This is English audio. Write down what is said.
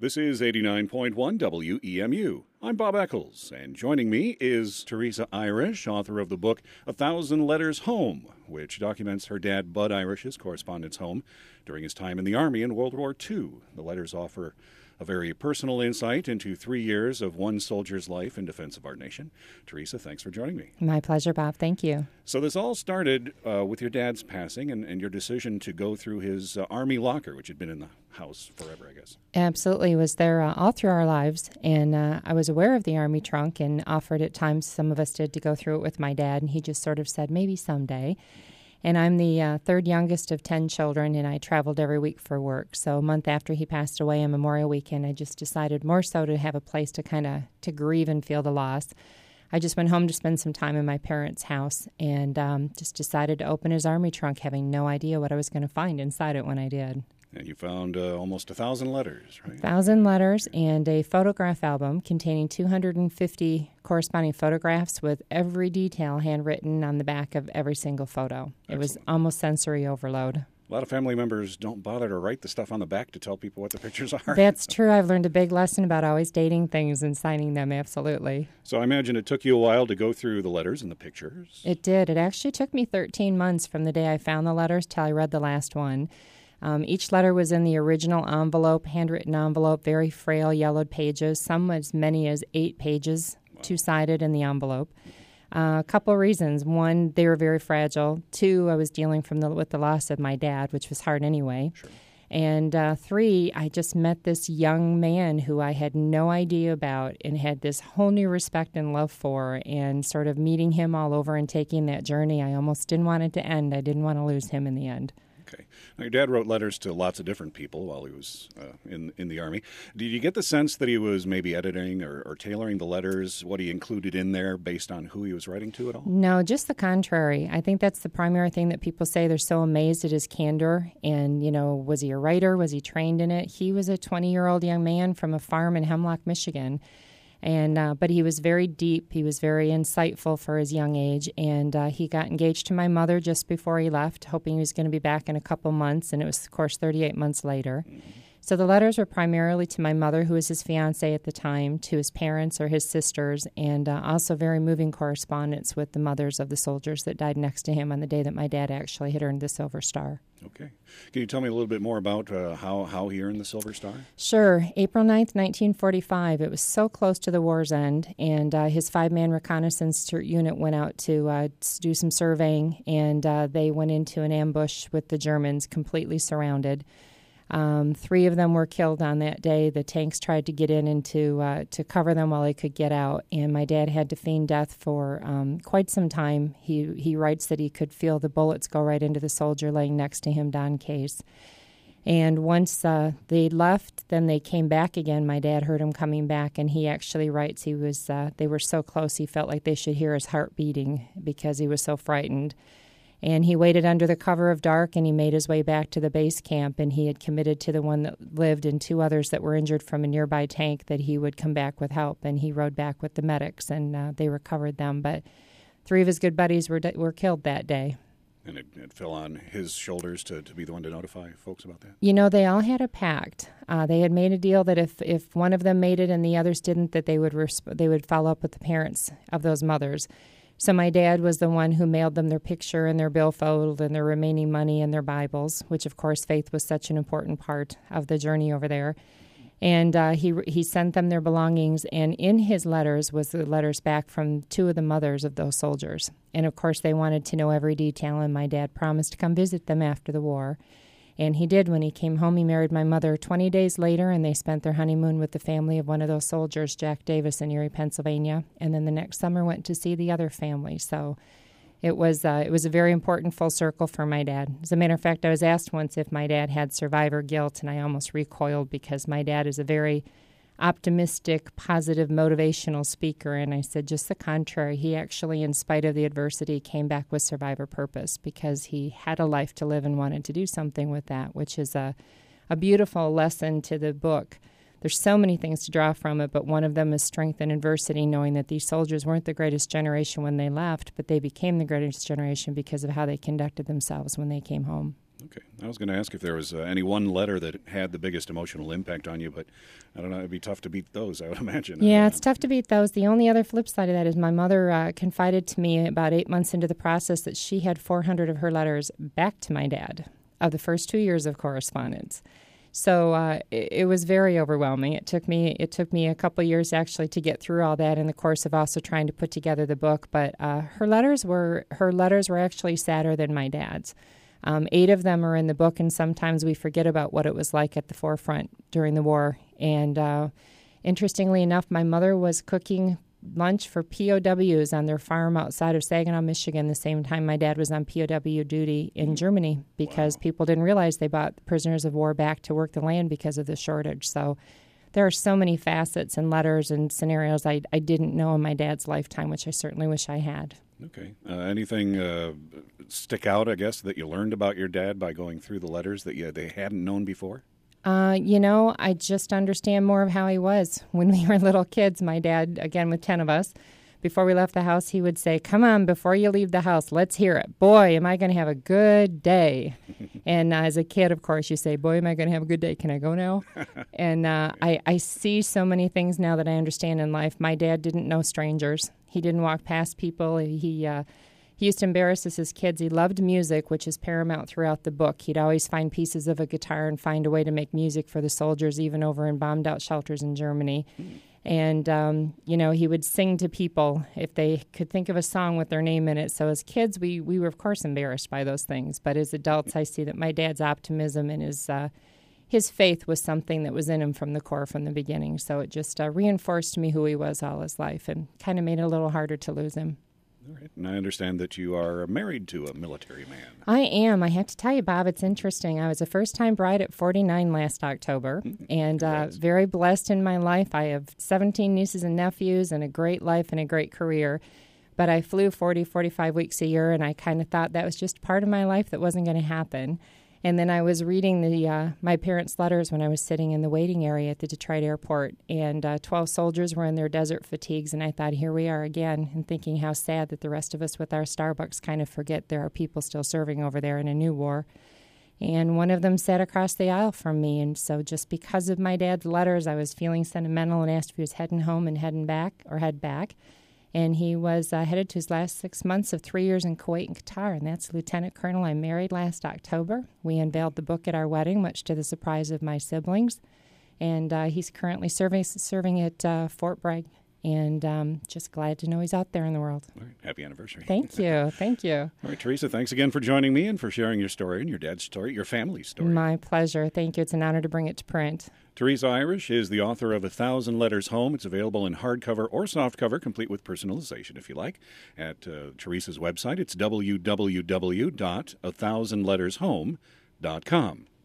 This is 89.1 WEMU. I'm Bob Eccles, and joining me is Teresa Irish, author of the book 1,000 Letters Home, which documents her dad, Bud Irish's correspondence home during his time in the Army in World War II. The letters offer a very personal insight into 3 years of one soldier's life in defense of our nation. Teresa, thanks for joining me. My pleasure, Bob. Thank you. So this all started with your dad's passing and your decision to go through his Army locker, which had been in the house forever, I guess. Absolutely. It was there all through our lives, and I was aware of the Army trunk and offered at times, some of us did, to go through it with my dad, and he just sort of said, maybe someday. And I'm the third youngest of 10 children, and I traveled every week for work. So a month after he passed away on Memorial Weekend, I just decided more so to have a place to grieve and feel the loss. I just went home to spend some time in my parents' house and just decided to open his Army trunk, having no idea what I was going to find inside it when I did. And you found almost 1,000 letters, right? 1,000 letters and a photograph album containing 250 corresponding photographs with every detail handwritten on the back of every single photo. Excellent. It was almost sensory overload. A lot of family members don't bother to write the stuff on the back to tell people what the pictures are. That's true. I've learned a big lesson about always dating things and signing them, absolutely. So I imagine it took you a while to go through the letters and the pictures. It did. It actually took me 13 months from the day I found the letters till I read the last one. Each letter was in the original envelope, handwritten envelope, very frail, yellowed pages, some as many as 8 pages, two-sided in the envelope. A couple of reasons. One, they were very fragile. 2, I was dealing with the loss of my dad, which was hard anyway. Sure. And 3, I just met this young man who I had no idea about and had this whole new respect and love for, and sort of meeting him all over and taking that journey, I almost didn't want it to end. I didn't want to lose him in the end. Okay. Now, your dad wrote letters to lots of different people while he was in the Army. Did you get the sense that he was maybe editing or tailoring the letters, what he included in there based on who he was writing to at all? No, just the contrary. I think that's the primary thing that people say. They're so amazed at his candor. And, was he a writer? Was he trained in it? He was a 20-year-old young man from a farm in Hemlock, Michigan. And but he was very deep. He was very insightful for his young age. And he got engaged to my mother just before he left, hoping he was going to be back in a couple months. And it was, of course, 38 months later. Mm-hmm. So the letters were primarily to my mother, who was his fiancée at the time, to his parents or his sisters, and also very moving correspondence with the mothers of the soldiers that died next to him on the day that my dad actually had earned the Silver Star. Okay. Can you tell me a little bit more about how he earned the Silver Star? Sure. April 9th, 1945. It was so close to the war's end, and his 5-man reconnaissance unit went out to do some surveying, and they went into an ambush with the Germans, completely surrounded. 3 of them were killed on that day. The tanks tried to get in and to cover them while they could get out, and my dad had to feign death for quite some time. He writes that he could feel the bullets go right into the soldier laying next to him, Don Case. And once they left, then they came back again. My dad heard him coming back, and he actually writes they were so close he felt like they should hear his heart beating because he was so frightened. And he waited under the cover of dark, and he made his way back to the base camp, and he had committed to the one that lived and 2 others that were injured from a nearby tank that he would come back with help. And he rode back with the medics, and they recovered them. But 3 of his good buddies were killed that day. And it fell on his shoulders to be the one to notify folks about that? They all had a pact. They had made a deal that if one of them made it and the others didn't, that they would follow up with the parents of those mothers. So my dad was the one who mailed them their picture and their billfold and their remaining money and their Bibles, which, of course, faith was such an important part of the journey over there. And he sent them their belongings, and in his letters was the letters back from 2 of the mothers of those soldiers. And, of course, they wanted to know every detail, and my dad promised to come visit them after the war. And he did. When he came home, he married my mother 20 days later, and they spent their honeymoon with the family of one of those soldiers, Jack Davis, in Erie, Pennsylvania. And then the next summer went to see the other family. So it was a very important full circle for my dad. As a matter of fact, I was asked once if my dad had survivor guilt, and I almost recoiled because my dad is a very optimistic, positive, motivational speaker, and I said just the contrary. He actually, in spite of the adversity, came back with survivor purpose because he had a life to live and wanted to do something with that, which is a beautiful lesson to the book. There's so many things to draw from it, but one of them is strength in adversity, knowing that these soldiers weren't the greatest generation when they left, but they became the greatest generation because of how they conducted themselves when they came home. Okay. I was going to ask if there was any one letter that had the biggest emotional impact on you, but I don't know. It'd be tough to beat those, I would imagine. Yeah, it's tough to beat those. The only other flip side of that is my mother confided to me about 8 months into the process that she had 400 of her letters back to my dad of the first 2 years of correspondence. So it was very overwhelming. It took me a couple years actually to get through all that in the course of also trying to put together the book. But her letters were actually sadder than my dad's. 8 of them are in the book, and sometimes we forget about what it was like at the forefront during the war. And interestingly enough, my mother was cooking lunch for POWs on their farm outside of Saginaw, Michigan, the same time my dad was on POW duty in Germany, because people didn't realize they brought prisoners of war back to work the land because of the shortage. So there are so many facets and letters and scenarios I didn't know in my dad's lifetime, which I certainly wish I had. Okay. Anything stick out, I guess, that you learned about your dad by going through the letters that they hadn't known before? I just understand more of how he was. When we were little kids, my dad, again with 10 of us, before we left the house, he would say, "Come on, before you leave the house, let's hear it. Boy, am I going to have a good day." And as a kid, of course, you say, "Boy, am I going to have a good day. Can I go now?" And I see so many things now that I understand in life. My dad didn't know strangers. He didn't walk past people. He used to embarrass us as kids. He loved music, which is paramount throughout the book. He'd always find pieces of a guitar and find a way to make music for the soldiers, even over in bombed-out shelters in Germany. And, he would sing to people if they could think of a song with their name in it. So as kids, we were, of course, embarrassed by those things. But as adults, I see that my dad's optimism and his faith was something that was in him from the core from the beginning. So it just reinforced to me who he was all his life and kind of made it a little harder to lose him. All right. And I understand that you are married to a military man. I am. I have to tell you, Bob, it's interesting. I was a first-time bride at 49 last October, and very blessed in my life. I have 17 nieces and nephews and a great life and a great career. But I flew 40, 45 weeks a year, and I kind of thought that was just part of my life that wasn't going to happen. And then I was reading my parents' letters when I was sitting in the waiting area at the Detroit airport, and 12 soldiers were in their desert fatigues, and I thought, here we are again, and thinking how sad that the rest of us with our Starbucks kind of forget there are people still serving over there in a new war. And one of them sat across the aisle from me, and so just because of my dad's letters, I was feeling sentimental and asked if he was heading home and head back. And he was headed to his last 6 months of 3 years in Kuwait and Qatar, and that's Lieutenant Colonel I married last October. We unveiled the book at our wedding, much to the surprise of my siblings. And he's currently serving at Fort Bragg, and just glad to know he's out there in the world. All right. Happy anniversary. Thank you. Thank you. All right, Teresa, thanks again for joining me and for sharing your story and your dad's story, your family's story. My pleasure. Thank you. It's an honor to bring it to print. Teresa Irish is the author of 1,000 Letters Home. It's available in hardcover or softcover, complete with personalization, if you like, at Teresa's website. It's www.1000lettershome.com.